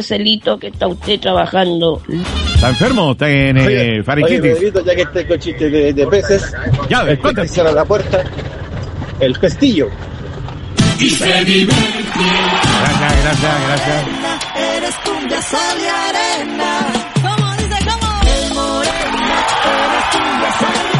Marcelito, que está usted trabajando? ¿Está enfermo? ¿Está en faringitis? Oye, Pedrito, ya que esté con chiste de peces, Ya, cuéntame. cierra la puerta, el pestillo. Y se divierte. Gracias. Eres cumbia, sol y arena. ¿Cómo dice, cómo? El morena, eres cumbia, sol y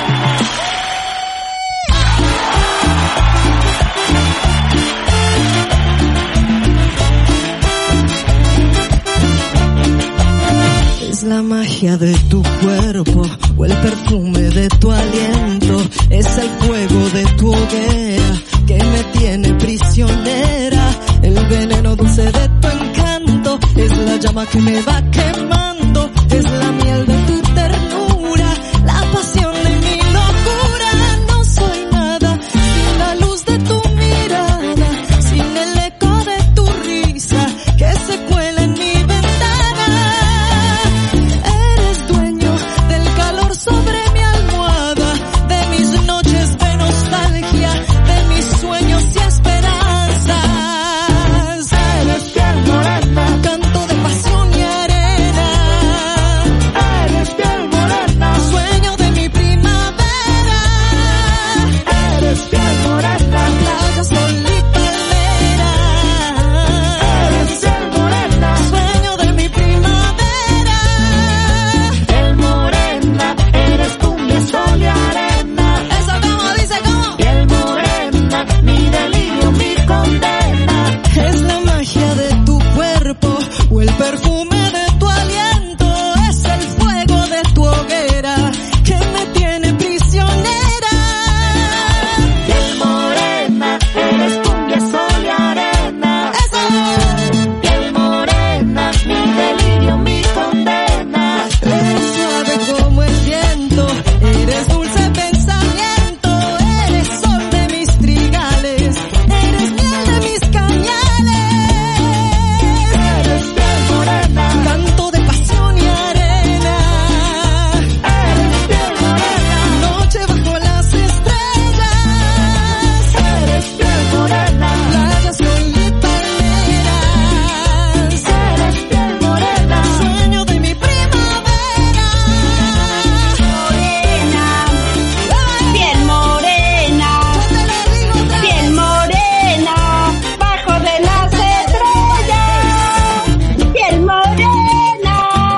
arena. Es la magia de tu cuerpo o el perfume de tu aliento. Es el fuego de tu hoguera que me tiene prisionera. El veneno dulce de tu encanto es la llama que me va quemando. Es la miel de tu ternura, la pasión de mi locura. No soy nada sin la luz de tu mirada, sin el eco de tu risa que se cuela en mi ventana. Eres dueño del calor sobre mi almohada, de mis noches de nostalgia, de mis sueños y esperanzas. Eres piel morena, canto de pasión y arena. Eres piel morena, sueño de mi primavera. Eres piel morena, playa, sol y palmera. Eres piel morena, sueño de mi primavera. Piel morena, eres cumbia, sol y arena. Eso como dice, como piel morena, mi delirio, mi condena. Es la magia de tu cuerpo o el perfume de tu aliento. Es el fuego de tu hoguera que me tiene prisionera. Piel morena, eres cumbia, sol y arena. Eso. Piel morena, mi delirio, mi condena. Eres suave como el viento, eres dulce pensamiento. Eres sol de mis trigales, eres miel de mis cañales. Eres piel morena, canto de pasión y arena. Eres piel morena, noche bajo las estrellas. Eres piel morena, playa, sol y palmeras. Eres piel morena, sueño de mi primavera. Piel morena, piel morena, bajo de las estrellas. Piel morena,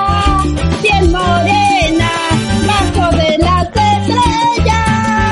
bajo de las estrellas.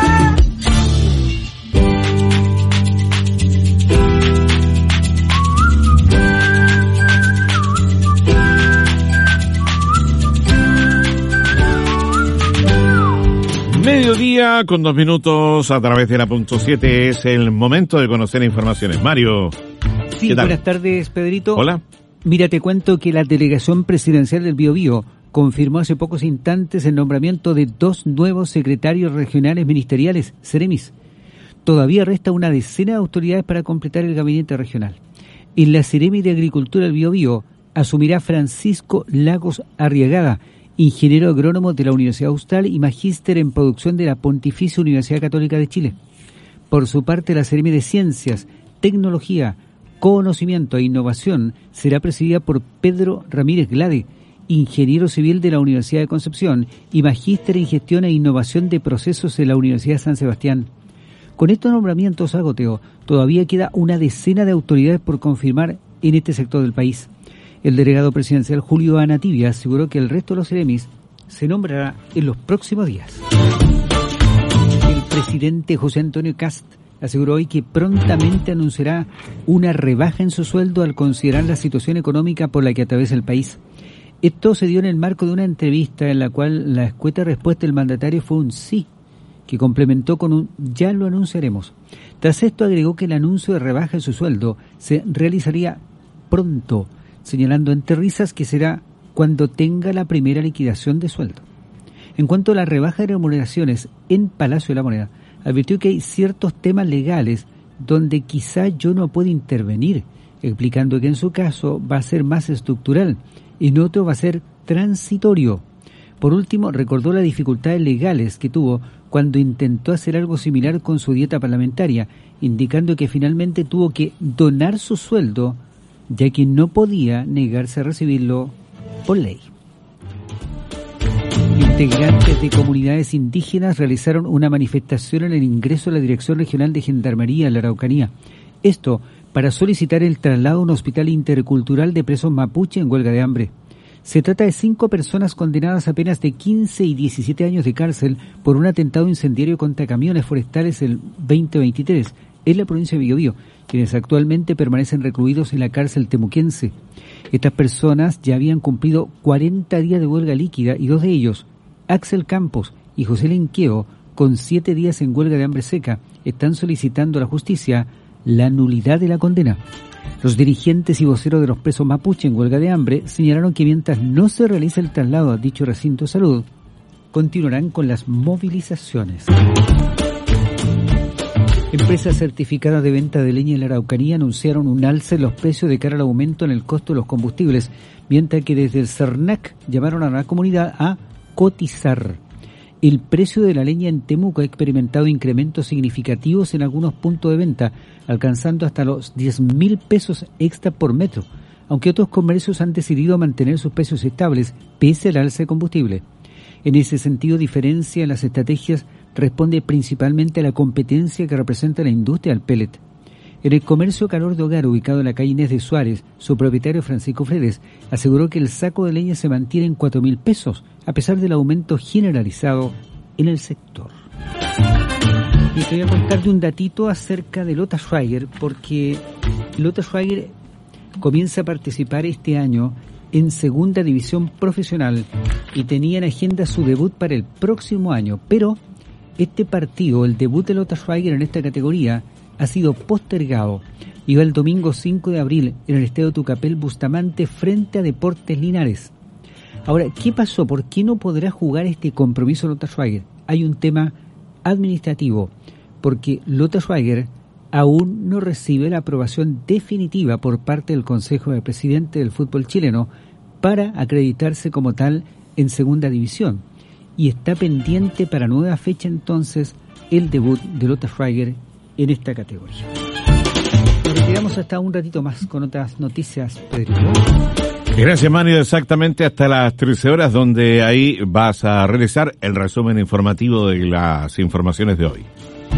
Mediodía con 2 minutos a través de la punto 7. Es el momento de conocer informaciones. Mario. Sí, ¿Qué tal? buenas tardes, Pedrito. Hola. Mira, te cuento que la delegación presidencial del Biobío confirmó hace pocos instantes el nombramiento de 2 nuevos secretarios regionales ministeriales, Ceremis. Todavía resta una decena de autoridades para completar el gabinete regional. En la Seremi de Agricultura del Biobío asumirá Francisco Lagos Arriagada, ingeniero agrónomo de la Universidad Austral y magíster en producción de la Pontificia Universidad Católica de Chile. Por su parte, la Seremi de Ciencias, Tecnología, Conocimiento e Innovación será presidida por Pedro Ramírez Glade, ingeniero civil de la Universidad de Concepción y magíster en Gestión e Innovación de Procesos de la Universidad de San Sebastián. Con estos nombramientos, Agoteo, todavía queda una decena de autoridades por confirmar en este sector del país. El delegado presidencial Julio Anatibia aseguró que el resto de los Ceremis se nombrará en los próximos días. El presidente José Antonio Kast aseguró hoy que prontamente anunciará una rebaja en su sueldo al considerar la situación económica por la que atraviesa el país. Esto se dio en el marco de una entrevista en la cual la escueta respuesta del mandatario fue un sí, que complementó con un ya lo anunciaremos. Tras esto agregó que el anuncio de rebaja en su sueldo se realizaría pronto, señalando entre risas que será cuando tenga la primera liquidación de sueldo. En cuanto a la rebaja de remuneraciones en Palacio de la Moneda, advirtió que hay ciertos temas legales donde quizá yo no puedo intervenir, explicando que en su caso va a ser más estructural y en otro va a ser transitorio. Por último, recordó las dificultades legales que tuvo cuando intentó hacer algo similar con su dieta parlamentaria, indicando que finalmente tuvo que donar su sueldo ya que no podía negarse a recibirlo por ley. Integrantes de comunidades indígenas realizaron una manifestación en el ingreso a la Dirección Regional de Gendarmería en la Araucanía. Esto para solicitar el traslado a un hospital intercultural de presos mapuche en huelga de hambre. Se trata de 5 personas condenadas a penas de 15 y 17 años de cárcel por un atentado incendiario contra camiones forestales el 2023 en la provincia de Biobío, quienes actualmente permanecen recluidos en la cárcel temuquense. Estas personas ya habían cumplido 40 días de huelga líquida y 2 de ellos, Axel Campos y José Lenqueo, con 7 días en huelga de hambre seca, están solicitando a la justicia la nulidad de la condena. Los dirigentes y voceros de los presos mapuche en huelga de hambre señalaron que mientras no se realice el traslado a dicho recinto de salud, continuarán con las movilizaciones. Empresas certificadas de venta de leña en la Araucanía anunciaron un alza en los precios de cara al aumento en el costo de los combustibles, mientras que desde el CERNAC llamaron a la comunidad a cotizar. El precio de la leña en Temuco ha experimentado incrementos significativos en algunos puntos de venta, alcanzando hasta los 10.000 pesos extra por metro, aunque otros comercios han decidido mantener sus precios estables pese al alza de combustible. En ese sentido, diferencia en las estrategias responde principalmente a la competencia que representa la industria del pellet. En el comercio calor de hogar ubicado en la calle Inés de Suárez, su propietario Francisco Fredes aseguró que el saco de leña se mantiene en 4.000 pesos, a pesar del aumento generalizado en el sector. Y te voy a contar de un datito acerca de Lothar Schweiger, porque Lothar Schweiger comienza a participar este año en segunda división profesional y tenía en agenda su debut para el próximo año, pero este partido, el debut de Lothar Schweiger en esta categoría, ha sido postergado. Iba el domingo 5 de abril en el estadio Tucapel Bustamante frente a Deportes Linares. Ahora, ¿qué pasó? ¿Por qué no podrá jugar este compromiso Lothar Schweiger? Hay un tema administrativo, porque Lothar Schweiger aún no recibe la aprobación definitiva por parte del Consejo de Presidente del fútbol chileno para acreditarse como tal en segunda división. Y está pendiente para nueva fecha entonces el debut de Lothar Schweiger en esta categoría. Nos quedamos hasta un ratito más con otras noticias, Pedro. Gracias, Mario. Exactamente hasta las 13 horas, donde ahí vas a realizar el resumen informativo de las informaciones de hoy.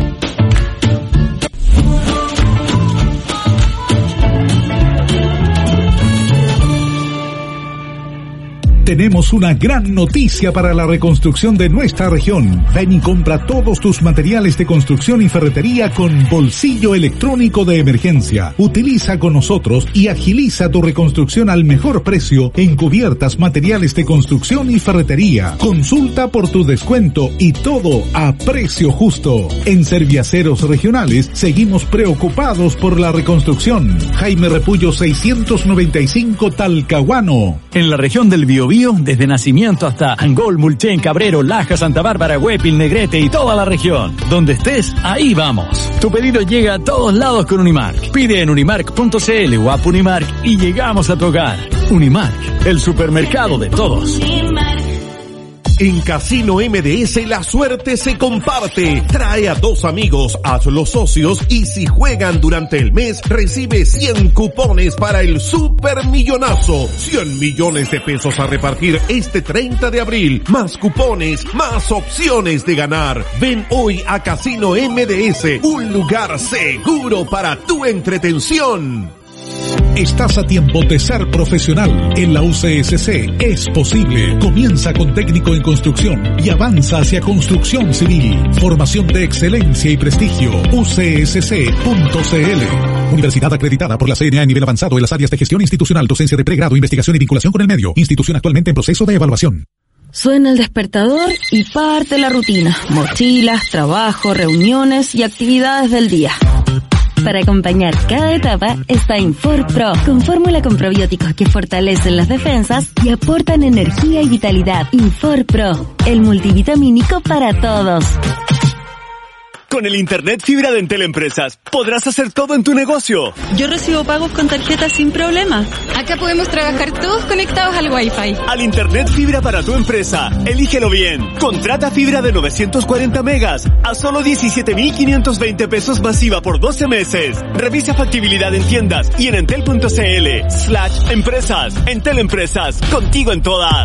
Tenemos una gran noticia para la reconstrucción de nuestra región. Ven y compra todos tus materiales de construcción y ferretería con bolsillo electrónico de emergencia. Utiliza con nosotros y agiliza tu reconstrucción al mejor precio en cubiertas, materiales de construcción y ferretería. Consulta por tu descuento y todo a precio justo. En Serviaceros Regionales seguimos preocupados por la reconstrucción. Jaime Repullo 695 Talcahuano. En la región del Biobío, desde Nacimiento hasta Angol, Mulchen, Cabrero, Laja, Santa Bárbara, Huépil, Negrete y toda la región. Donde estés, ahí vamos. Tu pedido llega a todos lados con Unimark. Pide en unimark.cl o app Unimark y llegamos a tu hogar. Unimark, el supermercado de todos. En Casino MDS la suerte se comparte. Trae a 2 amigos, hazlos socios y si juegan durante el mes recibe 100 cupones para el supermillonazo. 100 millones de pesos a repartir este 30 de abril. Más cupones, más opciones de ganar. Ven hoy a Casino MDS, un lugar seguro para tu entretención. Estás a tiempo de ser profesional. En la UCSC es posible. Comienza con técnico en construcción y avanza hacia construcción civil. Formación de excelencia y prestigio. UCSC.cl. Universidad acreditada por la CNA a nivel avanzado en las áreas de gestión institucional, docencia de pregrado, investigación y vinculación con el medio. Institución actualmente en proceso de evaluación. Suena el despertador y parte la rutina. Mochilas, trabajo, reuniones y actividades del día. Para acompañar cada etapa está Infor Pro, con fórmula con probióticos que fortalecen las defensas y aportan energía y vitalidad. Infor Pro, el multivitamínico para todos. Con el internet fibra de Entel Empresas podrás hacer todo en tu negocio. Yo recibo pagos con tarjeta sin problema. Acá podemos trabajar todos conectados al Wi-Fi. Al internet fibra para tu empresa, elígelo bien. Contrata fibra de 940 megas a solo 17.520 pesos masiva por 12 meses. Revisa factibilidad en tiendas y en entel.cl/empresas. Entel Empresas, contigo en todas.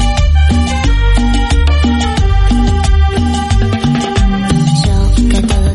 Yo que todo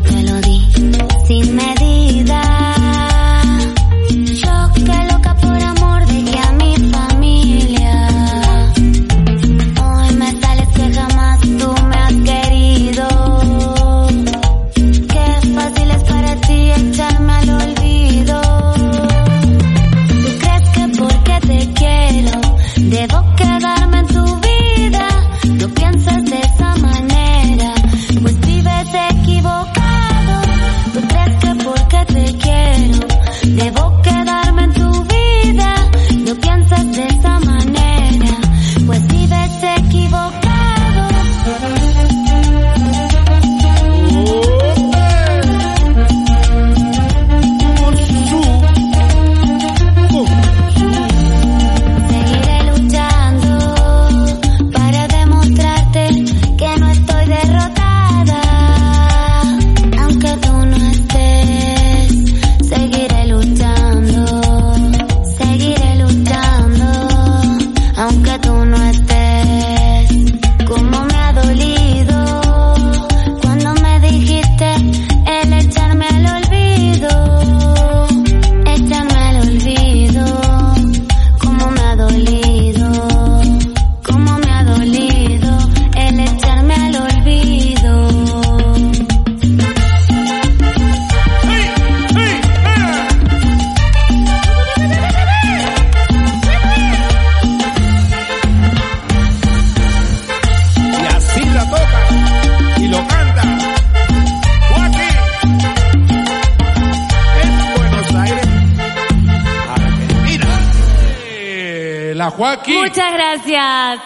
Joaquín. Muchas gracias.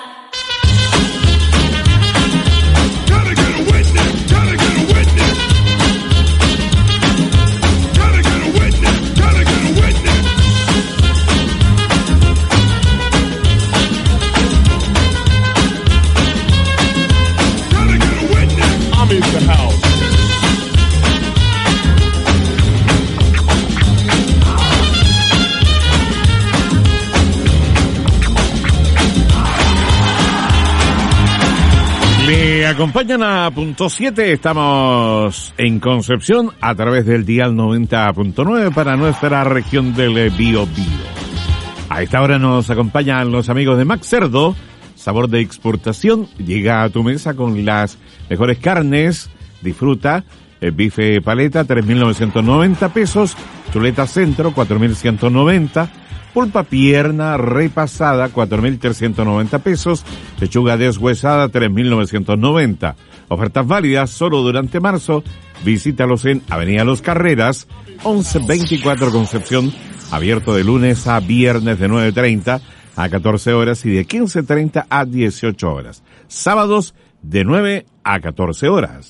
I'm in the house. Le acompañan a punto 7, estamos en Concepción a través del dial 90.9 para nuestra región del Bío Bío. A esta hora nos acompañan los amigos de Max Cerdo, sabor de exportación, llega a tu mesa con las mejores carnes, disfruta, el bife paleta 3.990 pesos, chuleta centro 4.190, pulpa pierna repasada 4.390 pesos, pechuga deshuesada 3.990. Ofertas válidas solo durante marzo. Visítalos en Avenida Los Carreras, 1124 Concepción, abierto de lunes a viernes de 9:30 a 14 horas y de 15:30 a 18 horas. Sábados de 9 a 14 horas.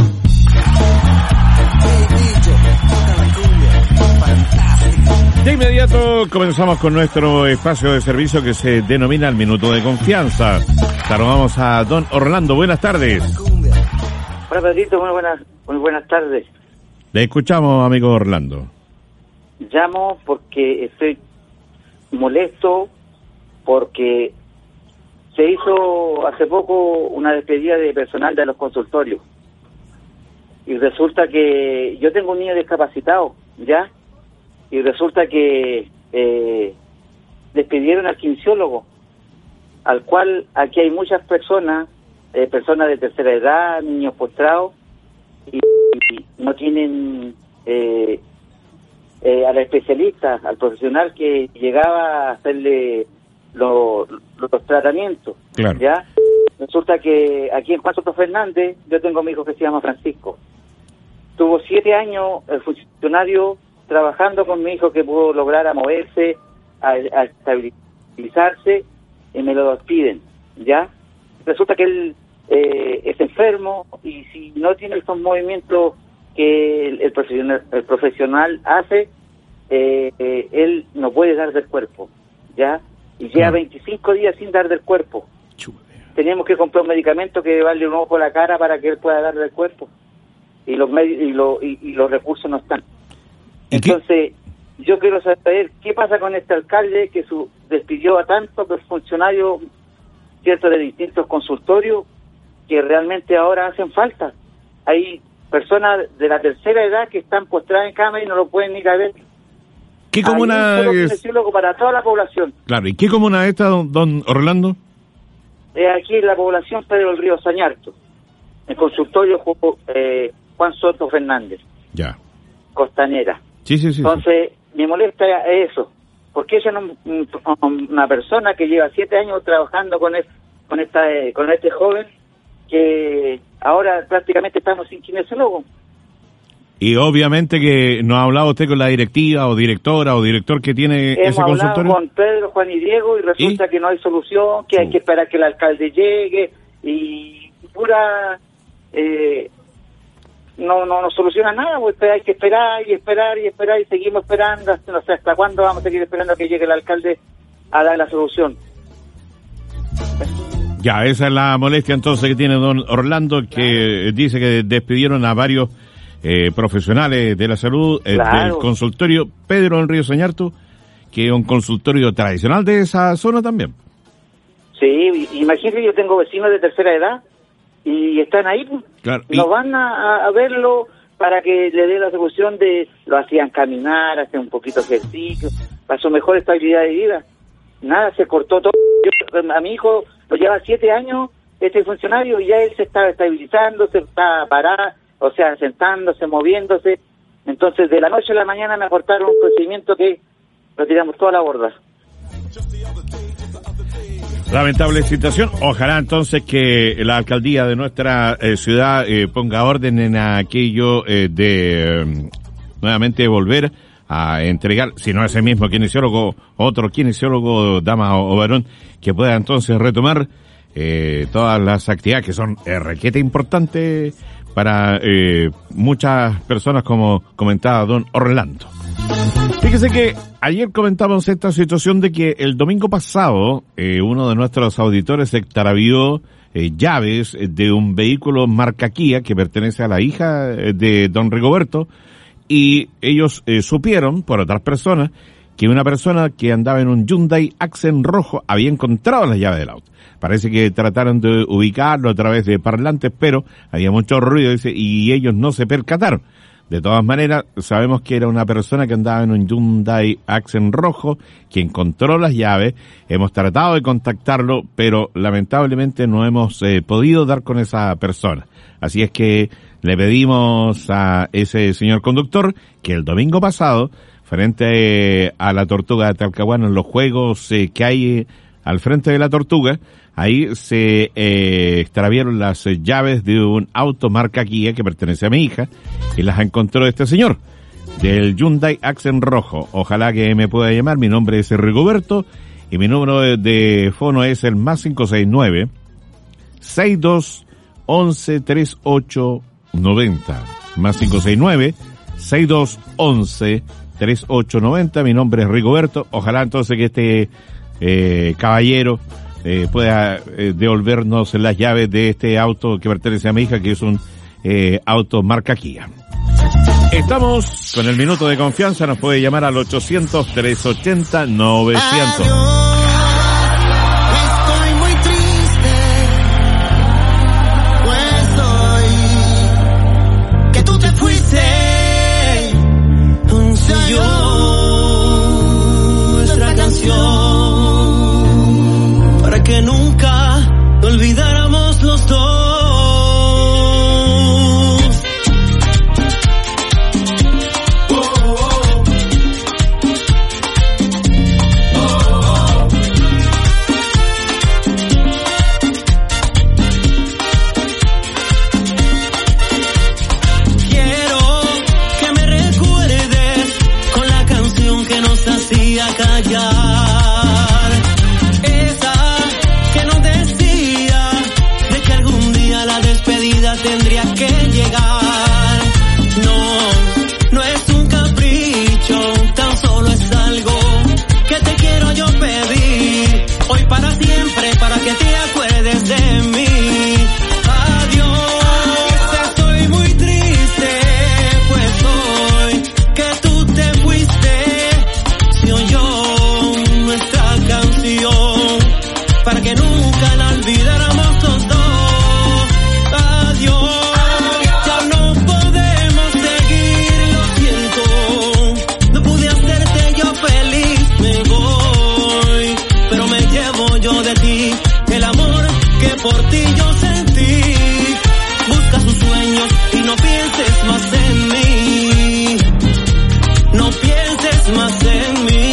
De inmediato comenzamos con nuestro espacio de servicio que se denomina el Minuto de Confianza. Saludamos a don Orlando. Buenas tardes. Hola, Pedrito. Muy buenas tardes. Le escuchamos, amigo Orlando. Llamo porque estoy molesto porque se hizo hace poco una despedida de personal de los consultorios. Y resulta que yo tengo un niño discapacitado, ¿ya? Y resulta que despidieron al kinesiólogo, al cual aquí hay muchas personas de tercera edad, niños postrados, y no tienen al especialista, al profesional que llegaba a hacerle los tratamientos. Claro. ¿Ya? Resulta que aquí en Juan Soto Fernández, yo tengo a mi hijo que se llama Francisco. Tuvo 7 años el funcionario trabajando con mi hijo que pudo lograr a moverse, a estabilizarse, y me lo despiden, ¿ya? Resulta que él es enfermo y si no tiene estos movimientos que el profesional hace, él no puede dar del cuerpo, ¿ya? Y lleva 25 días sin dar del cuerpo. Tenemos que comprar un medicamento que darle un ojo a la cara para que él pueda dar del cuerpo. Y los los recursos no están. Entonces, yo quiero saber qué pasa con este alcalde que despidió a tantos funcionarios, cierto, de distintos consultorios que realmente ahora hacen falta. Hay personas de la tercera edad que están postradas en cama y no lo pueden ir a ver. ¿Qué comuna Hay un solo es? kinesiólogo para toda la población. Claro, ¿y qué comuna es esta, don Orlando? Aquí en la población Pedro del Río Sañarto, el consultorio Juan Soto Fernández, Ya. Costanera. Sí. Entonces, me molesta eso, porque ella es una persona que lleva 7 años trabajando con este joven, que ahora prácticamente estamos sin kinesiólogo. Y obviamente que no ha hablado usted con la directiva o directora o director que tiene ese consultorio. Hemos hablado con Pedro, Juan y Diego y resulta que no hay solución, que hay que esperar que el alcalde llegue y pura... no soluciona nada, pues hay que esperar y seguimos esperando, no sé hasta cuándo vamos a seguir esperando a que llegue el alcalde a dar la solución. Ya, esa es la molestia entonces que tiene don Orlando, que dice que despidieron a varios profesionales de la salud del consultorio Pedro en Río Sañarto, que es un consultorio tradicional de esa zona también. Sí, imagínate, yo tengo vecinos de tercera edad y están ahí, pues. Claro. No van a verlo para que le dé la solución lo hacían caminar, hacían un poquito de ejercicio, para su mejor estabilidad de vida. Nada, se cortó todo. A mi hijo lo lleva 7 años, este funcionario, y ya él se estaba estabilizando, se estaba parado, o sea, sentándose, moviéndose. Entonces, de la noche a la mañana me cortaron un procedimiento que lo tiramos toda la borda. Lamentable situación. Ojalá entonces que la alcaldía de nuestra ciudad ponga orden en aquello de nuevamente volver a entregar, si no ese mismo kinesiólogo, otro kinesiólogo, dama o varón, que pueda entonces retomar todas las actividades que son requete importantes para muchas personas, como comentaba don Orlando. Fíjese que ayer comentamos esta situación de que el domingo pasado uno de nuestros auditores extravió llaves de un vehículo marca Kia que pertenece a la hija de don Rigoberto, y ellos supieron por otras personas que una persona que andaba en un Hyundai Accent rojo había encontrado las llaves del auto. Parece que trataron de ubicarlo a través de parlantes, pero había mucho ruido, dice, y ellos no se percataron. De todas maneras, sabemos que era una persona que andaba en un Hyundai Accent rojo, que encontró las llaves. Hemos tratado de contactarlo, pero lamentablemente no hemos podido dar con esa persona. Así es que le pedimos a ese señor conductor que el domingo pasado, frente a la Tortuga de Talcahuano, en los juegos que hay al frente de la Tortuga, ahí se extraviaron las llaves de un auto marca Kia que pertenece a mi hija, y las encontró este señor, del Hyundai Accent rojo. Ojalá que me pueda llamar. Mi nombre es Rigoberto y mi número de fono es el más 569 6211 3890, más 569 6211 3890. Mi nombre es Rigoberto. Ojalá entonces que este caballero pueda devolvernos las llaves de este auto que pertenece a mi hija, que es un auto marca Kia. Estamos con el minuto de confianza. Nos puede llamar al 800-380-900. Para que nunca te olvidáramos los dos. Quiero que me recuerdes con la canción que nos hacía callar. Tendría que llegar. No es un capricho, tan solo es algo que te quiero yo pedir. Hoy para siempre, para que te acuerdes de mí. Adiós, estoy muy triste, pues hoy que tú te fuiste, se oyó nuestra canción, para que nunca la olvidáramos los dos. Ya no podemos seguir, lo siento. No pude hacerte yo feliz, me voy, pero me llevo yo de ti el amor que por ti yo sentí. Busca sus sueños y no pienses más en mí. No pienses más en mí.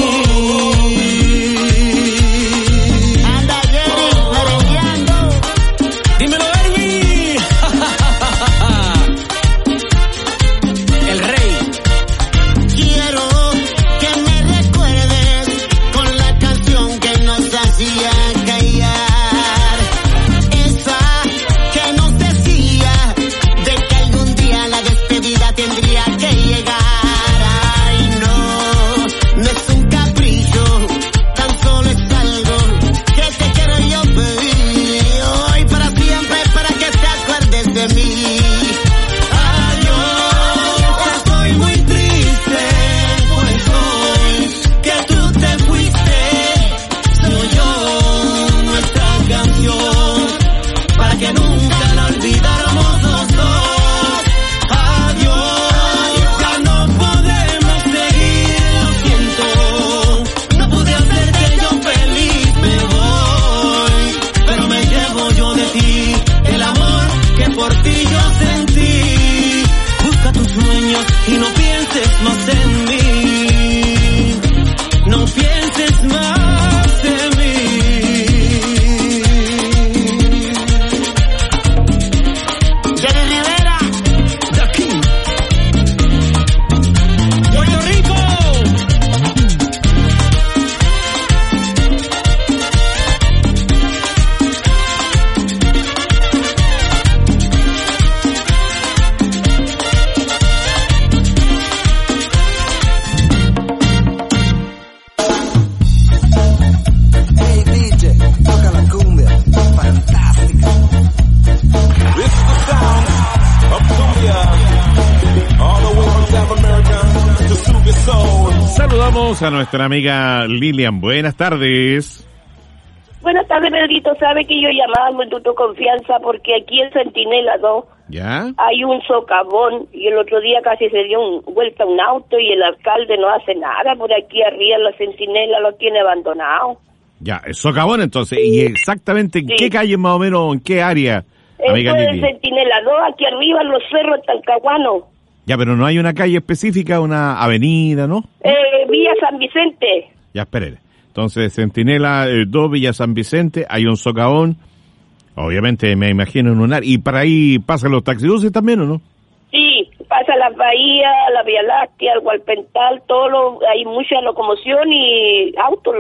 Esa que nos decía de que algún día la despedida Saludamos a nuestra amiga Lilian. Buenas tardes. Buenas tardes, Pedrito. Sabe que yo llamaba al Instituto Confianza porque aquí en Centinela 2 ¿ya? Hay un socavón y el otro día casi se dio vuelta un auto y el alcalde no hace nada. Por aquí arriba en la Centinela lo tiene abandonado. Ya, es socavón entonces. ¿Y exactamente en qué calle más o menos, en qué área, amiga Esto es Lilian? Centinela 2, aquí arriba en los cerros Talcahuano. Ya, pero no hay una calle específica, una avenida, ¿no? Villa San Vicente. Ya, espere. Entonces, Centinela 2, Villa San Vicente, hay un socavón. Obviamente, me imagino en un área. ¿Y para ahí pasan los taxibuses también, o no? Sí, pasa la Bahía, la Vía Láctea, el Gualpental, hay mucha locomoción y autos.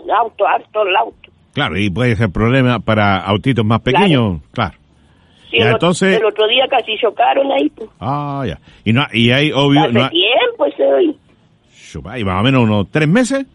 Claro, y puede ser problema para autitos más pequeños, claro. Sí, Ya, entonces... el otro día casi chocaron ahí. Pues. Ah, ya. Y hay, obvio... Hace tiempo ese hoy. ¿Y más o menos unos 3 meses?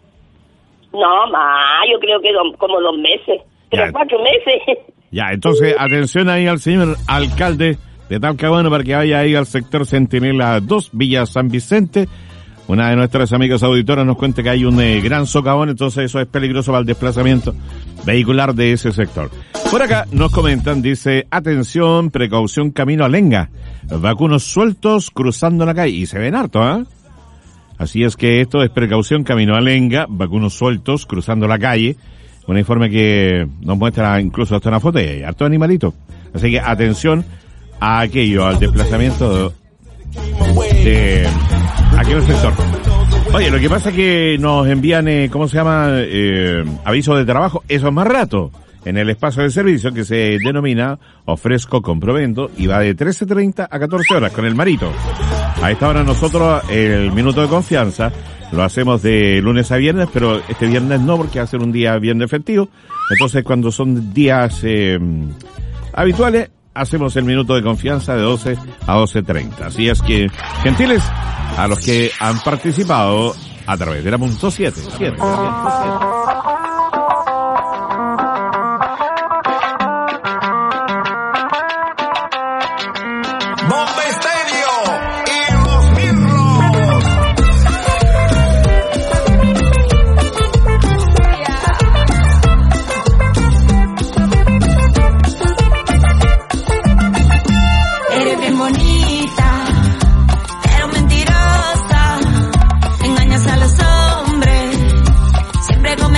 No, más, yo creo que como 2 meses. 4 meses. Ya, entonces, atención ahí al señor alcalde de Talcahuano para que vaya ahí al sector Centinela 2, Villa San Vicente. Una de nuestras amigas auditoras nos cuenta que hay un gran socavón, entonces eso es peligroso para el desplazamiento vehicular de ese sector. Por acá nos comentan, dice, atención, precaución, camino a Lenga. Vacunos sueltos cruzando la calle. Y se ven harto, ¿ah? Así es que esto es precaución, camino a Lenga, vacunos sueltos cruzando la calle. Un informe que nos muestra incluso hasta una foto y hay harto animalito. Así que atención a aquello, al desplazamiento de aquel sector. Oye, lo que pasa es que nos envían, aviso de trabajo, eso es más rato, en el espacio de servicio que se denomina Ofrezco con Provento y va de 13:30 a 14 horas con el Marito. A esta hora nosotros el minuto de confianza lo hacemos de lunes a viernes, pero este viernes no porque va a ser un día viernes festivo. Entonces cuando son días habituales hacemos el minuto de confianza de 12 a 12:30. Así es que, gentiles, a los que han participado a través de la punto 7. Siempre con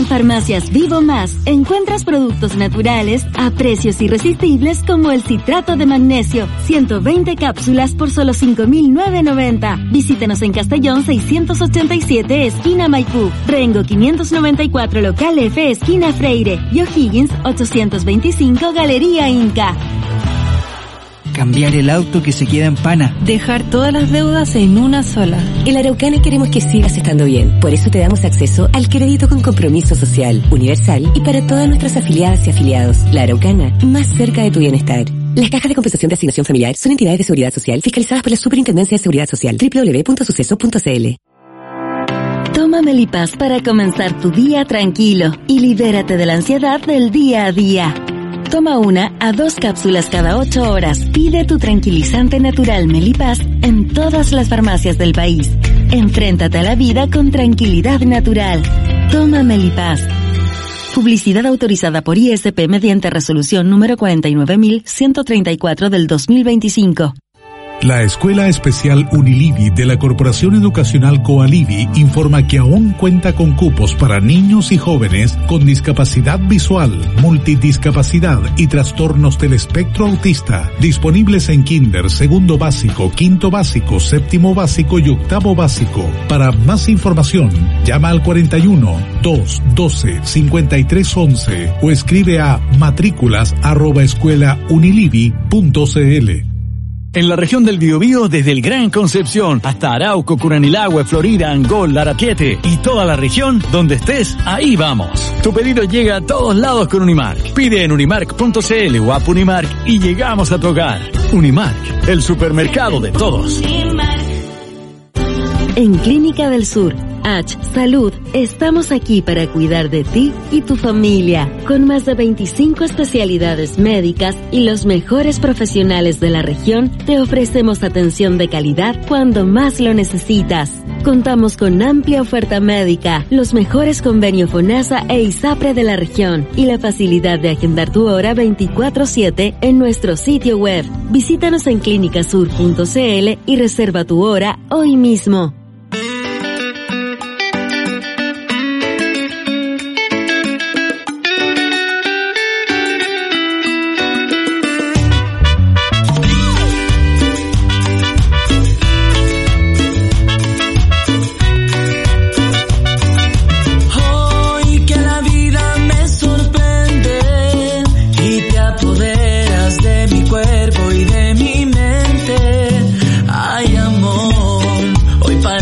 Farmacias Vivo Más encuentras productos naturales a precios irresistibles como el citrato de magnesio, 120 cápsulas por solo 5.990. Visítenos en Castellón 687, esquina Maipú, Rengo 594, local F, esquina Freire, y O'Higgins 825, Galería Inca. Cambiar el auto que se queda en pana. Dejar todas las deudas en una sola. En la Araucana queremos que sigas estando bien. Por eso te damos acceso al crédito con compromiso social, universal y para todas nuestras afiliadas y afiliados. La Araucana, más cerca de tu bienestar. Las cajas de compensación de asignación familiar son entidades de seguridad social fiscalizadas por la Superintendencia de Seguridad Social. www.suceso.cl. Toma Melipaz para comenzar tu día tranquilo y libérate de la ansiedad del día a día. Toma 1 a 2 cápsulas cada 8 horas. Pide tu tranquilizante natural Melipaz en todas las farmacias del país. Enfréntate a la vida con tranquilidad natural. Toma Melipaz. Publicidad autorizada por ISP mediante resolución número 49.134 del 2025. La Escuela Especial Unilivi de la Corporación Educacional Coalivi informa que aún cuenta con cupos para niños y jóvenes con discapacidad visual, multidiscapacidad y trastornos del espectro autista, disponibles en kinder, segundo básico, quinto básico, séptimo básico y octavo básico. Para más información, llama al 41-212-5311 o escribe a matrículas@escuelaunilivi.cl. En la región del Biobío, desde el Gran Concepción hasta Arauco, Curanilahue, Florida, Angol, Larapiete y toda la región, donde estés, ahí vamos. Tu pedido llega a todos lados con Unimark. Pide en unimark.cl o app Unimark y llegamos a tu hogar. Unimark, el supermercado de todos. En Clínica del Sur, H Salud, estamos aquí para cuidar de ti y tu familia, con más de 25 especialidades médicas y los mejores profesionales de la región. Te ofrecemos atención de calidad cuando más lo necesitas. Contamos con amplia oferta médica, los mejores convenios FONASA e ISAPRE de la región y la facilidad de agendar tu hora 24/7 en nuestro sitio web. Visítanos en clinicasur.cl y reserva tu hora hoy mismo. Hoy para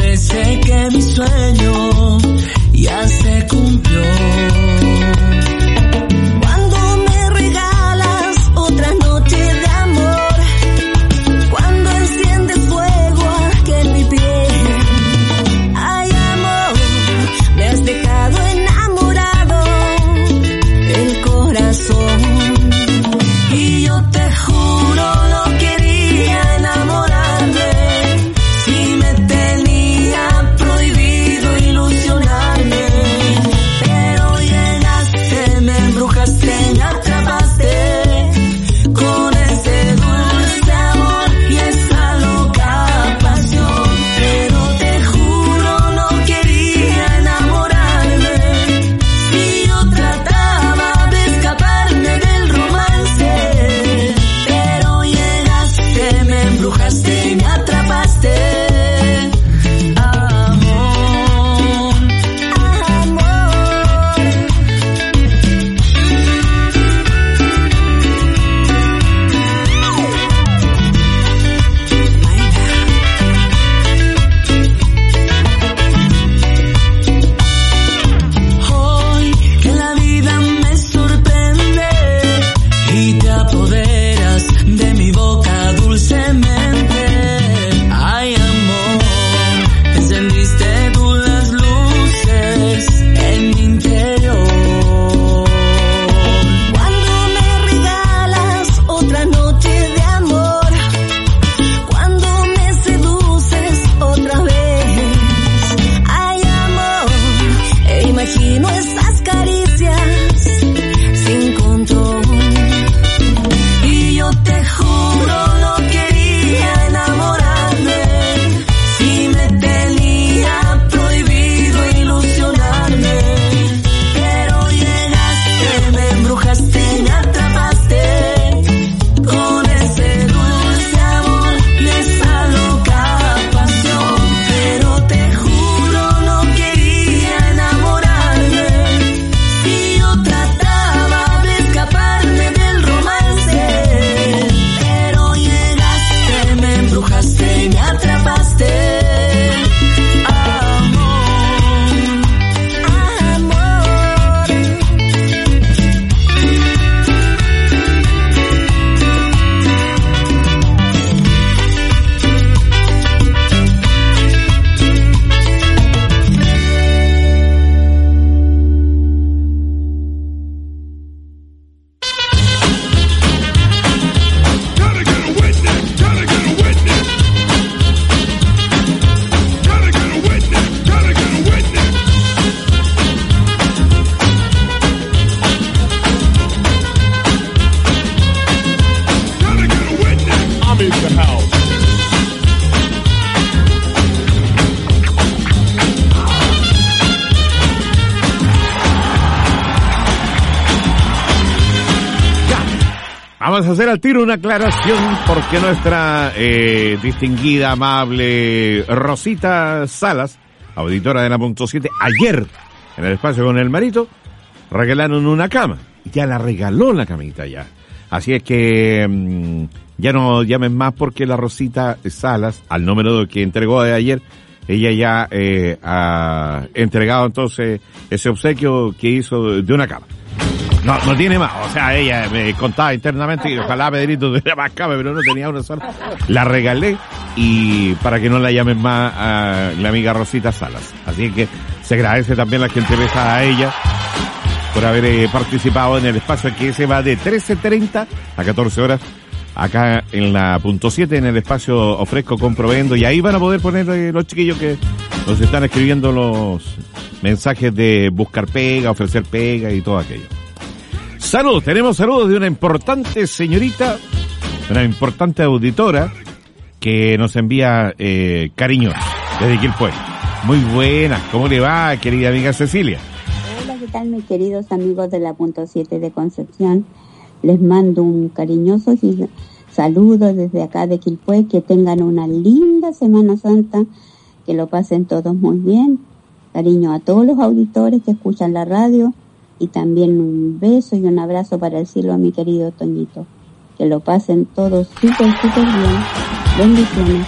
Vamos a hacer al tiro una aclaración porque nuestra distinguida, amable Rosita Salas, auditora de la Punto 7, ayer en el espacio con el marito regalaron una cama. Ya la regaló la camita ya. Así es que ya no llamen más porque la Rosita Salas, al número que entregó de ayer, ella ya ha entregado entonces ese obsequio que hizo de una cama. No tiene más, o sea, ella me contaba internamente y ojalá Pedrito tuviera más cama, pero no tenía una sola. La regalé y para que no la llamen más a la amiga Rosita Salas. Así que se agradece también la gente pesada a ella por haber participado en el espacio que se va de 13:30 a 14 horas acá en la Punto 7, en el espacio Ofrezco Comprovendo, y ahí van a poder poner los chiquillos que nos están escribiendo los mensajes de buscar pega, ofrecer pega y todo aquello. Saludos, tenemos saludos de una importante señorita, una importante auditora que nos envía cariños desde Quilpué. Muy buenas, ¿cómo le va, querida amiga Cecilia? Hola, ¿qué tal, mis queridos amigos de la Punto 7 de Concepción? Les mando un cariñoso saludo desde acá de Quilpué, que tengan una linda Semana Santa, que lo pasen todos muy bien. Cariño a todos los auditores que escuchan la radio. Y también un beso y un abrazo para el cielo a mi querido Toñito. Que lo pasen todos súper bien. Bendiciones.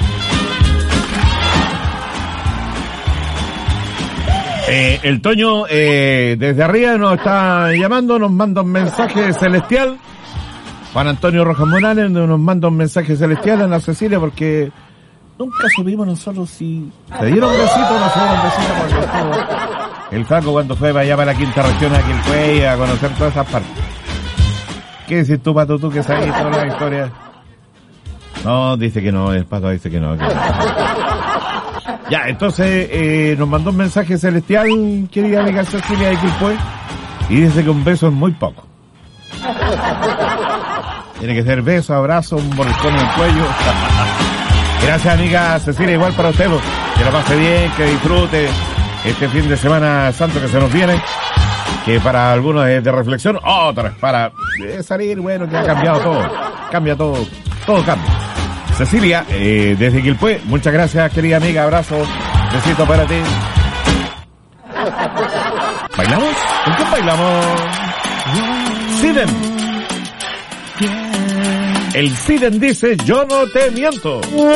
El Toño desde arriba nos está llamando, nos manda un mensaje celestial. Juan Antonio Rojas Morales nos manda un mensaje celestial a la Cecilia porque nunca supimos nosotros si se dieron besitos o no se dieron besitos por el favor. El Flaco cuando fue para allá para la quinta región aquí fue a conocer todas esas partes. ¿Qué decís tú, Pato, tú que sabes toda la historia? No, dice que no, el Pato dice que no. Ya, entonces nos mandó un mensaje celestial, querida amiga Cecilia de Quilpué, y dice que un beso es muy poco. Tiene que ser beso, abrazo, un borricón en el cuello. Gracias, amiga Cecilia, igual para usted, que lo pase bien, que disfrute este fin de semana santo que se nos viene, que para algunos es de reflexión, otros para salir, bueno, que ha cambiado todo, cambia todo cambia. Cecilia, desde Quilpué, muchas gracias, querida amiga, abrazo, besito para ti. ¿Bailamos? ¿Con quién bailamos? Siden. El Siden dice, yo no te miento.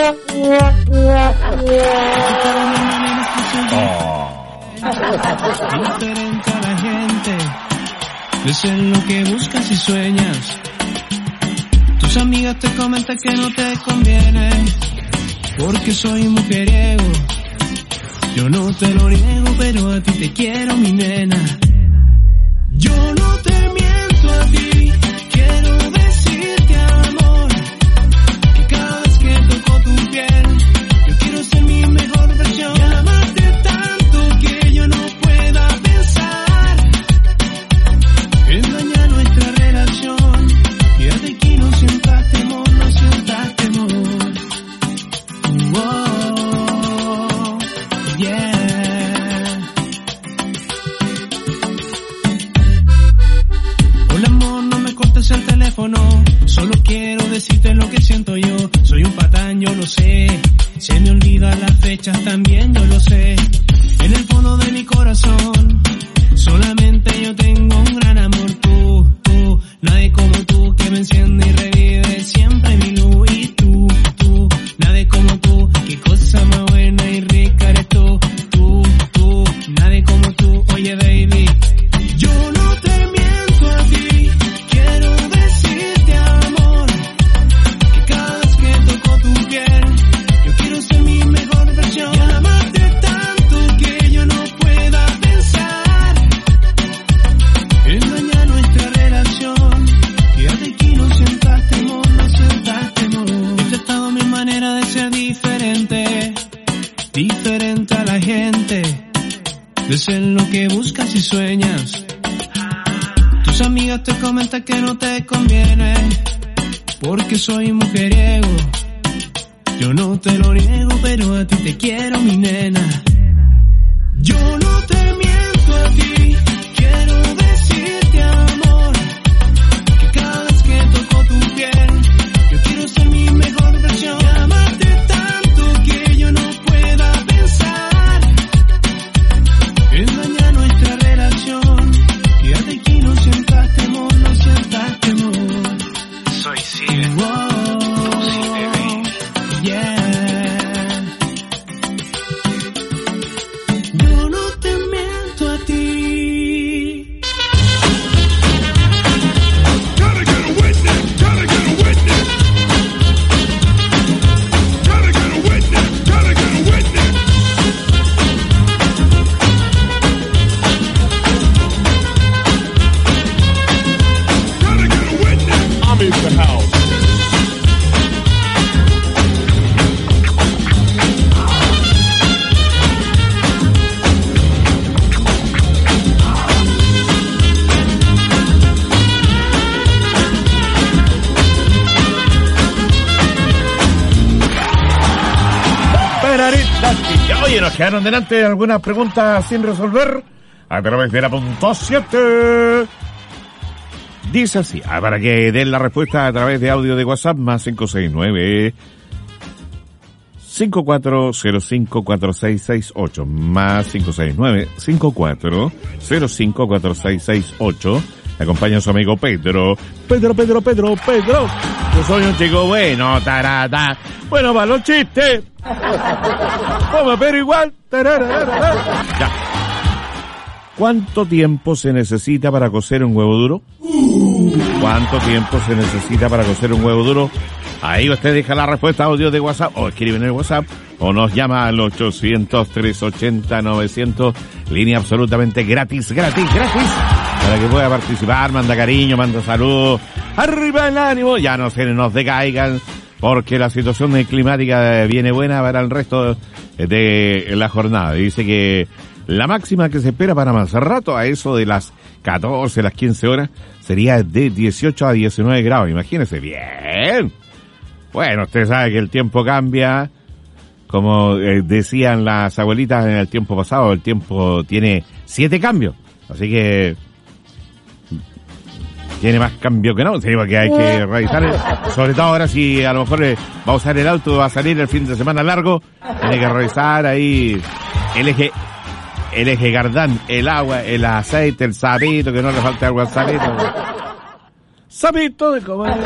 Diferente a la gente, de ser lo que buscas y sueñas. Tus amigas te comentan que no te conviene, porque soy mujeriego. Yo no te lo niego, pero a ti te quiero, mi nena. Yo no te miento a ti, quiero decirte, amor, que cada vez que toco tu piel, yo quiero ser mi mejor versión. Y amarte tanto que yo no pueda pensar en dañar nuestra relación. Quédate aquí, no sientas temor, no sientas temor. Oh, yeah. Hola amor, no me cortes el teléfono, solo quiero decirte lo que siento yo. Soy un patán, yo lo sé, se me olvidan las fechas también, yo lo sé. En el fondo de mi corazón, solamente yo tengo un gran amor, tú, nadie como tú, que me enciende y revive siempre mi luz. Y tú, nadie como tú, qué cosa más buena y rica eres tú, nadie como tú, oye baby. Yo no te miento a ti, quiero decirte, amor, que cada vez que toco tu piel, yo quiero ser mi mejor versión. Y amarte tanto que yo no pueda pensar en dañar nuestra relación. Quédate aquí, no sientas temor, no sientas temor. He tratado mi manera de ser diferente, diferente a la gente, de ser lo que buscas y sueñas. Tus amigas te comentan que no te conviene, porque soy mujeriego. Yo no te lo niego, pero a ti te quiero, mi nena. Yo no te miento a ti, quiero decirte, amor, que cada vez que toco Oye, nos quedaron delante algunas preguntas sin resolver a través de la punto 7. Dice así, para que den la respuesta a través de audio de WhatsApp, más 569 54054668, más 569-54054668. Me acompaña su amigo Pedro. Pedro. Yo soy un chico bueno, tarata. Bueno, para los chistes. Toma, pero igual. Ya. ¿Cuánto tiempo se necesita para cocer un huevo duro? ¿Cuánto tiempo se necesita para cocer un huevo duro? Ahí usted deja la respuesta audio de WhatsApp, o escribe en el WhatsApp, o nos llama al 800-380-900, línea absolutamente gratis, para que pueda participar, manda cariño, manda saludos, arriba el ánimo, ya no se nos decaigan, porque la situación climática viene buena para el resto de la jornada. Dice que la máxima que se espera para más rato, a eso de las 14, las 15 horas, sería de 18 a 19 grados, imagínese, bien. Bueno, usted sabe que el tiempo cambia, como decían las abuelitas en el tiempo pasado, el tiempo tiene 7 cambios, así que tiene más cambio que no, sí, porque hay que revisar, sobre todo ahora si a lo mejor va a usar el auto, va a salir el fin de semana largo, tiene que revisar ahí el eje Gardán, el agua, el aceite, el sapito, que no le falte agua al sapito de comer.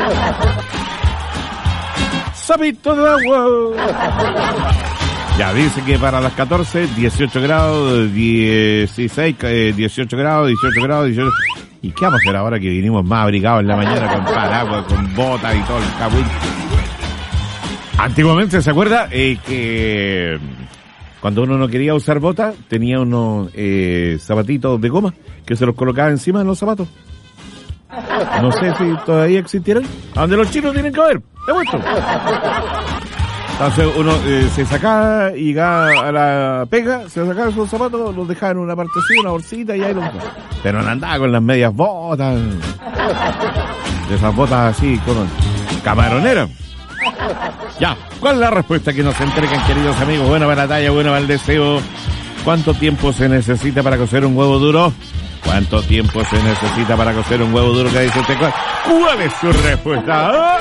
Sapito de agua. Ya, dice que para las 14, 18 grados, 16, 18 grados, 18 grados, 18. ¿Y qué vamos a hacer ahora que vinimos más abrigados en la mañana con paraguas, con botas y todo el cabuín? Antiguamente, ¿se acuerda? Que cuando uno no quería usar botas, tenía unos zapatitos de goma que se los colocaba encima de los zapatos. No sé si todavía existieran. A donde los chinos tienen que ver. Te muestro. Entonces uno se sacaba y llegaba a la pega, se sacaba esos zapatos, los dejaba en una partecita, una bolsita y ahí los dejaba. Pero no andaba con las medias botas. De esas botas así, con camaroneras. Ya, ¿cuál es la respuesta que nos entregan, queridos amigos? Buena para la talla, buena para el deseo. ¿Cuánto tiempo se necesita para cocer un huevo duro? ¿Cuánto tiempo se necesita para cocer un huevo duro? ¿Qué dice usted? ¿Cuál es su respuesta?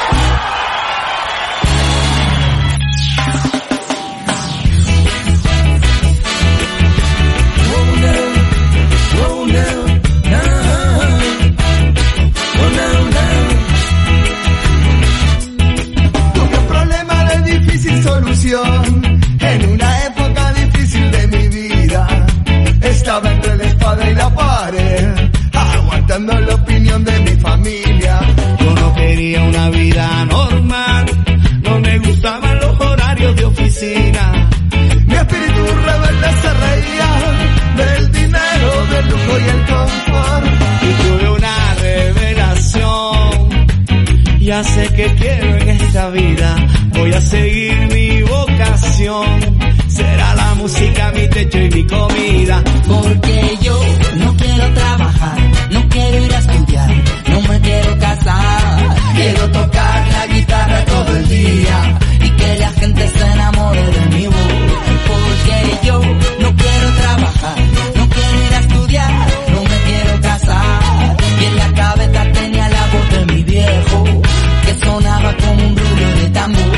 Tuve un problema de difícil solución en una época difícil de mi vida. Estaba entre la espada y la pared, aguantando la opinión de mi familia. Yo no quería una vida normal, no me gustaban los horarios de oficina. Mi espíritu rebelde se reía del dinero, del lujo y el confort. Y tuve una revelación, ya sé que quiero en esta vida, voy a seguir mi vocación. Será la música mi techo y mi comida. Porque yo no quiero trabajar, no quiero ir a estudiar, no me quiero casar. Quiero tocar la guitarra todo el día y que la gente se enamore de mi voz. Porque yo no quiero trabajar, no quiero ir a estudiar, no me quiero casar. Y en la cabeza tenía la voz de mi viejo, que sonaba como un rubio de tambor.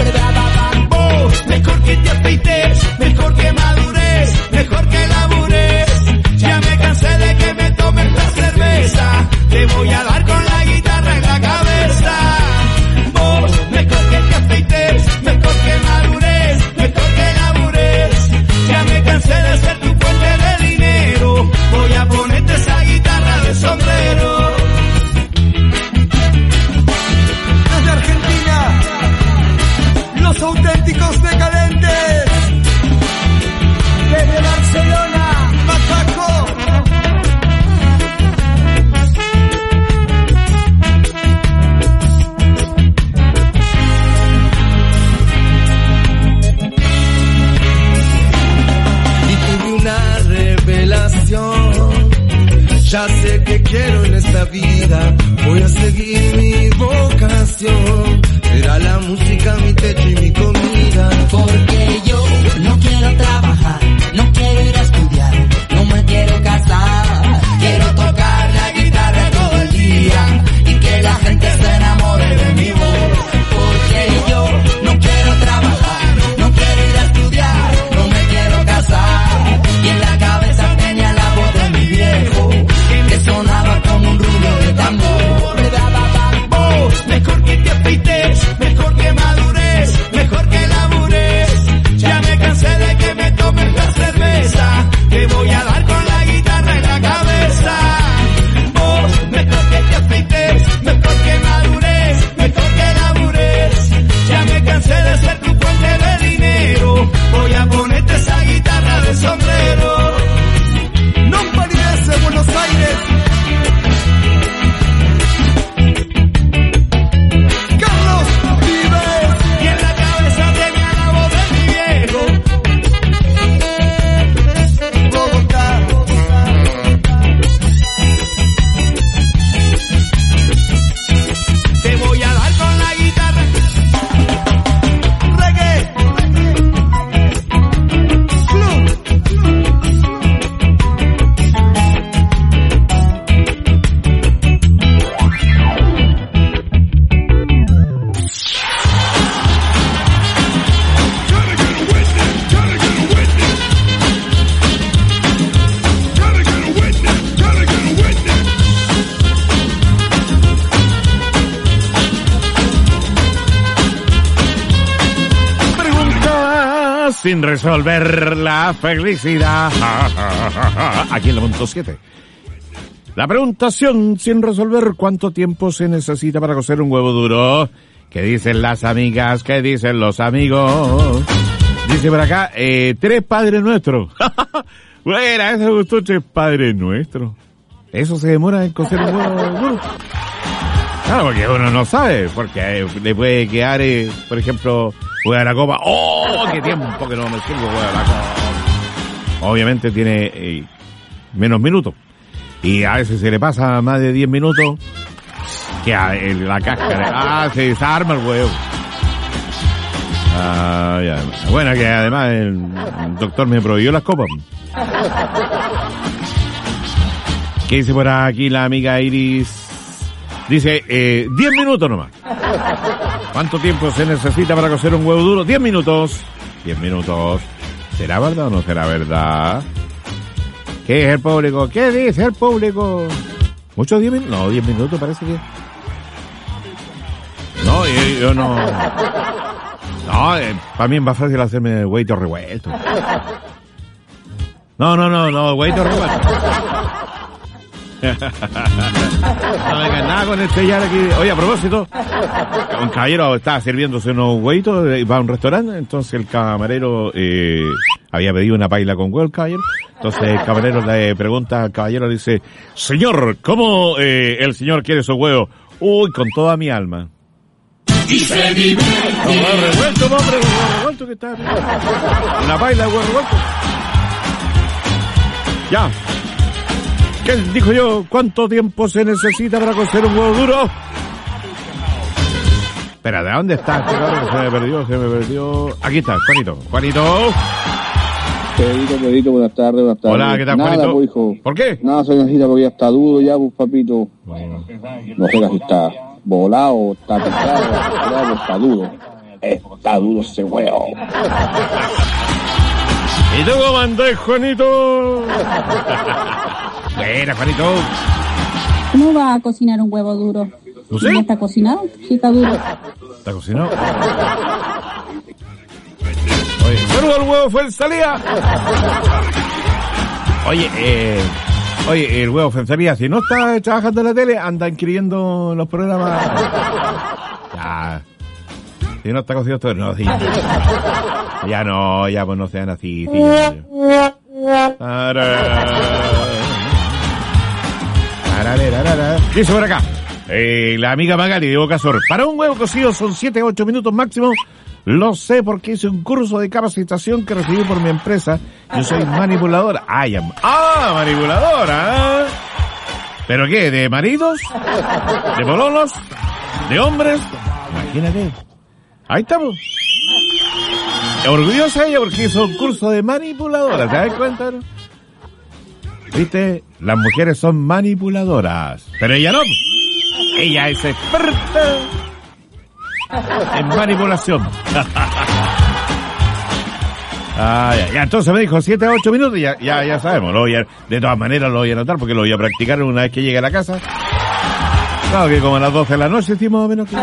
Mejor que te afeites, mejor que madures, mejor que labures. Ya me cansé de que me tomes la cerveza, te voy a dar con la guitarra en la cabeza. Vos, mejor que te afeites, mejor que madures, mejor que labures. Ya me cansé de ser tu fuente de dinero, voy a ponerte esa guitarra de sombrero. Desde Argentina, los auténticos decadentes. Desde Barcelona, Macaco. Y tuve una revelación, ya sé que quiero en esta vida, voy a seguir mi vocación. Será la música mi techo y mi comida. Porque yo no quiero trabajar, sin resolver la felicidad. Aquí en la punto 7. La preguntación sin resolver: ¿cuánto tiempo se necesita para cocer un huevo duro? ¿Qué dicen las amigas? ¿Qué dicen los amigos? Dice por acá, 3 Padres Nuestros. Bueno, eso me gustó, 3 Padres Nuestros. Eso se demora en cocer un huevo duro. Claro, porque uno no sabe, porque le puede quedar, por ejemplo, juega la copa. ¡Oh, qué tiempo que no me sirve juega la copa! Obviamente tiene menos minutos. Y a veces se le pasa más de 10 minutos que la cáscara. Se desarma el huevo. Bueno, que además el doctor me prohibió las copas. ¿Qué dice por aquí la amiga Iris? Dice, 10 minutos nomás. ¿Cuánto tiempo se necesita para cocer un huevo duro? 10 minutos. 10 minutos. ¿Será verdad o no será verdad? ¿Qué es el público? ¿Qué dice el público? ¿Muchos 10 minutos? No, 10 minutos parece que... No, yo no... No, para mí es más fácil hacerme huevito revuelto. No, huevito revuelto. No venga nada con estrellar aquí. Oye, a propósito, un caballero estaba sirviéndose unos huevitos, va a un restaurante, entonces el camarero había pedido una paila con huevo el caballero. Entonces el camarero le pregunta al caballero, le dice: señor, ¿cómo el señor quiere esos huevos? Uy, con toda mi alma. Y se divierte. Huevo revuelto, hombre, huevo revuelto que está. Una paila de huevo revuelto. Ya. ¿Qué dijo yo? ¿Cuánto tiempo se necesita para cocer un huevo duro? Espera, ¿de dónde está este cabrón? Se me perdió. Aquí está, Juanito. Pedrito, buenas tardes. Hola, ¿qué tal, nada, Juanito? Pues, hijo. ¿Por qué? Nada, se necesita porque ya está duro ya, pues, papito. Bueno. No sé si está volado, está pesado, está duro. Está duro ese huevo. ¿Y tú cómo andás, Juanito? Buena, Juanito. ¿Cómo va a cocinar un huevo duro? ¿No sé? ¿Ya está cocinado? Sí, está duro. ¿Está cocinado? Oye, saludo al huevo Fuenzalía. Oye, el huevo Fuenzalía, si no está trabajando en la tele, anda inscribiendo los programas. Ya. Si no está cocinado todo, no, sí. Ya no, ya pues no sean así. Sí, dice por acá, la amiga Magali de Bocasor: para un huevo cocido son 7-8 minutos máximo. Lo sé porque hice un curso de capacitación que recibí por mi empresa. Yo soy manipuladora. Manipuladora. ¿Pero qué? ¿De maridos? ¿De pololos? ¿De hombres? Imagínate. Ahí estamos. Orgullosa ella porque hizo un curso de manipuladora. ¿Te das cuenta? ¿No? ¿Viste? Las mujeres son manipuladoras. Pero ella no. Ella es experta en manipulación. Ya, entonces me dijo 7-8 minutos y ya sabemos. De todas maneras lo voy a anotar porque lo voy a practicar una vez que llegue a la casa. Claro que como a las 12 de la noche, sí, más o menos.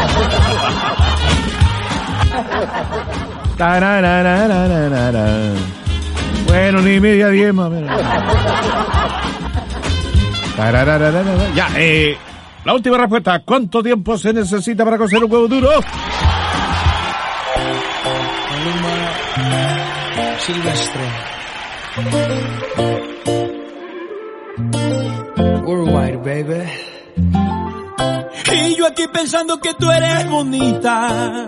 Bueno, ni media 10 más o menos. Ya, la última respuesta: ¿cuánto tiempo se necesita para cocer un huevo duro? Silvestre. Worldwide, baby. Y yo aquí pensando que tú eres bonita.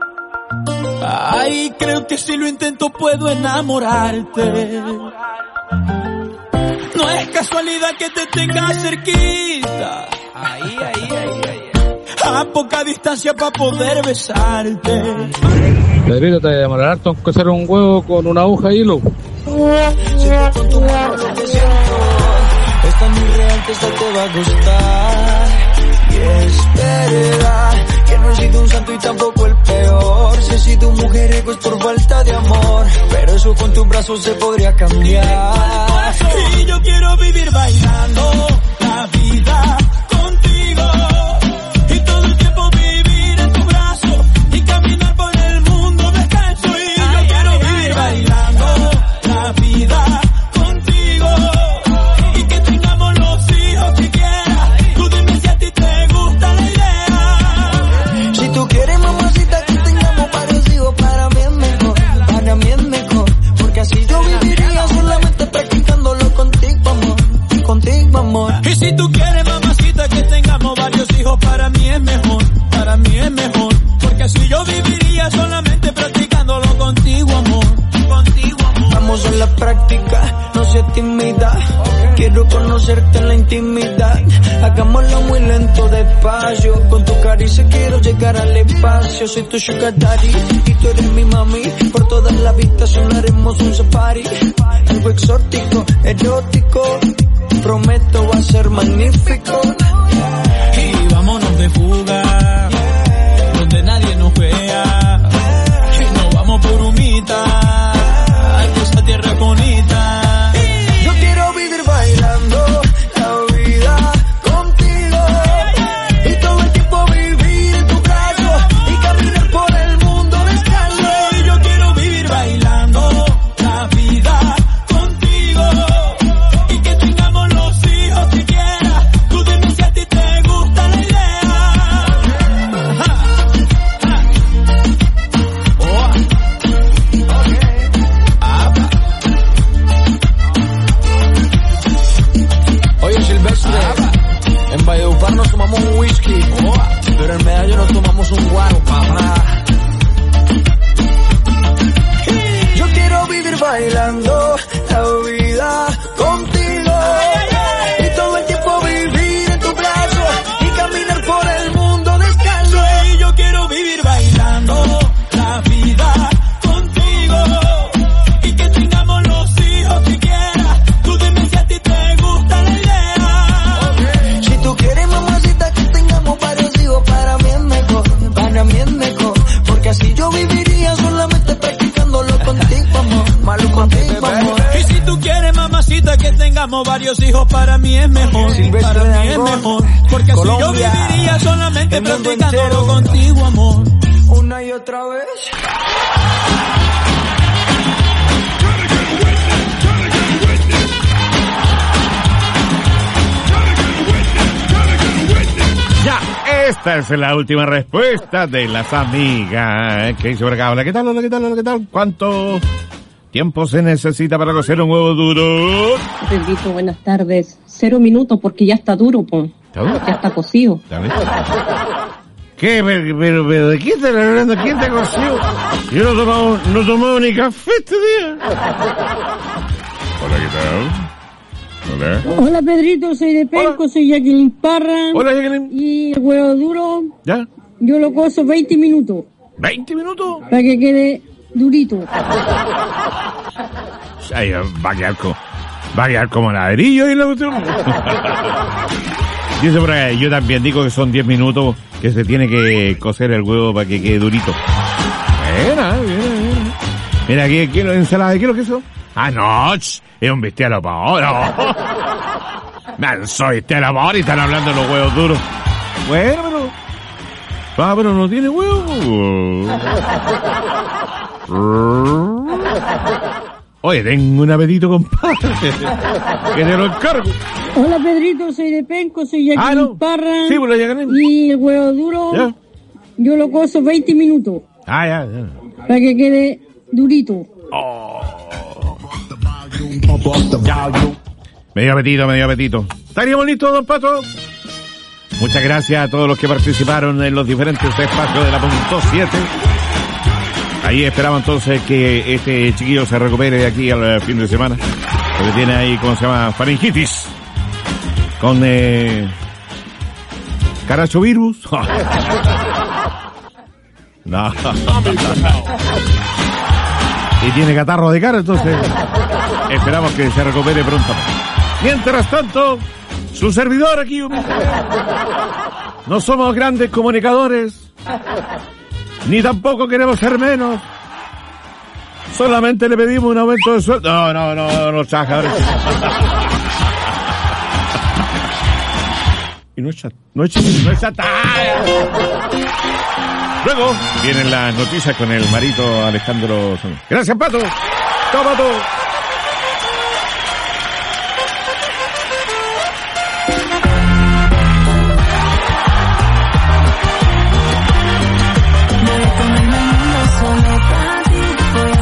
Ay, creo que si lo intento puedo enamorarte. No es casualidad que te tenga cerquita. Ahí. A poca distancia para poder besarte. Pedrito, te demorará harto en cocer un huevo con una aguja y hilo. Si te cuento más lo que te siento, está muy real que esto te va a gustar. Y es verdad que no he sido un santo y tampoco el peor. Si he sido un mujeriego es por falta de amor, pero eso con tus brazos se podría cambiar. Y yo quiero vivir bailando la vida contigo. Y todo el tiempo vivir en tu brazo y caminar por el mundo descalzo. Y yo quiero vivir amor. Y si tú quieres, mamacita, que tengamos varios hijos, para mí es mejor, porque así yo viviría solamente practicándolo contigo, amor. Vamos a la práctica, no seas tímida. Quiero conocerte en la intimidad. Hagámoslo muy lento, despacio. Con tu caricia quiero llegar al espacio. Soy tu sugar daddy y tú eres mi mami. Por todas las vistas sonaremos un safari. Algo exótico, erótico. Prometo va a ser magnífico. Y vámonos de fuga, donde nadie nos vea. Y nos vamos por humita, esa tierra bonita. Yo quiero vivir bailando la vida contigo, y todo el tiempo vivir en tu brazo y caminar por el mundo descalzo. Yo quiero vivir bailando la vida contigo, y que tengamos los hijos si quieras. Tú dime si a ti te gusta la idea. Oye, Silvestre, en Valledupar nos tomamos un whisky, pero en Medallo nos tomamos un guaro, papá. Yo quiero vivir bailando la vida contigo, y todo el tiempo vivir en tu brazo y caminar por el mundo descalzo. Y yo quiero vivir bailando la vida contigo, y que tengamos los hijos si quieras. Tú dime si a ti te gusta la idea. Si tú quieres, mamacita, que tengamos varios hijos, para mí es mejor, porque así yo viviría solamente practicándolo contigo, amor. Malo contigo, amor. Y si tú quieres, mamacita, que tengamos varios hijos, para mí es mejor, porque así yo viviría solamente practicándolo contigo, amor. Una y otra vez. Ya, esta es la última respuesta de las amigas. ¿Qué dice por acá? Hola, ¿qué tal? Hola, ¿qué tal? Hola, ¿qué tal? ¿Cuánto tiempo se necesita para cocer un huevo duro? Pedrito, buenas tardes. 0 minutos porque ya está duro, pues. ¿Está duro? Ya está cocido. ¿Está bien? ¿Qué? Pero, ¿de quién te está hablando? ¿Quién te coció? Yo no he tomado ni café este día. Hola, ¿qué tal? Hola. Hola, Pedrito, soy de Penco, soy Jacqueline Parra. Hola, Jacqueline. Y el huevo duro, ¿ya? Yo lo cozo 20 minutos. ¿20 minutos? Para que quede durito. Ay, va a quedar como ladrillo y la cuestión. Dice por ahí, yo también digo que son 10 minutos que se tiene que cocer el huevo para que quede durito. Mira. Mira, ¿qué es la ensalada? ¿Qué es lo que es eso? Ah, no, es un bestial amor. No, soy bestial amor y están hablando de los huevos duros. Bueno, pero no tiene huevo. Oye, tengo un apetito, compadre. Que te lo encargo. Hola, Pedrito, soy de Penco, soy Jacqueline Parra. Sí, pues la Jacqueline. Y el huevo duro, ¿ya? Yo lo cozo 20 minutos. Ah, ya. Para que quede durito. Medio apetito. ¿Estaríamos listos, don Pato? Muchas gracias a todos los que participaron en los diferentes espacios de la Punto 7. Ahí esperamos entonces que este chiquillo se recupere de aquí al fin de semana. Porque tiene ahí, ¿cómo se llama? Faringitis. Con carachovirus. No. Y tiene catarro de cara, entonces esperamos que se recupere pronto. Mientras tanto, su servidor aquí humilde. No somos grandes comunicadores, ni tampoco queremos ser menos. Solamente le pedimos un aumento de sueldo. No, chaja. Y no es chata. Luego vienen las noticias con el marito Alejandro. Gracias, Pato. Chao, Pato.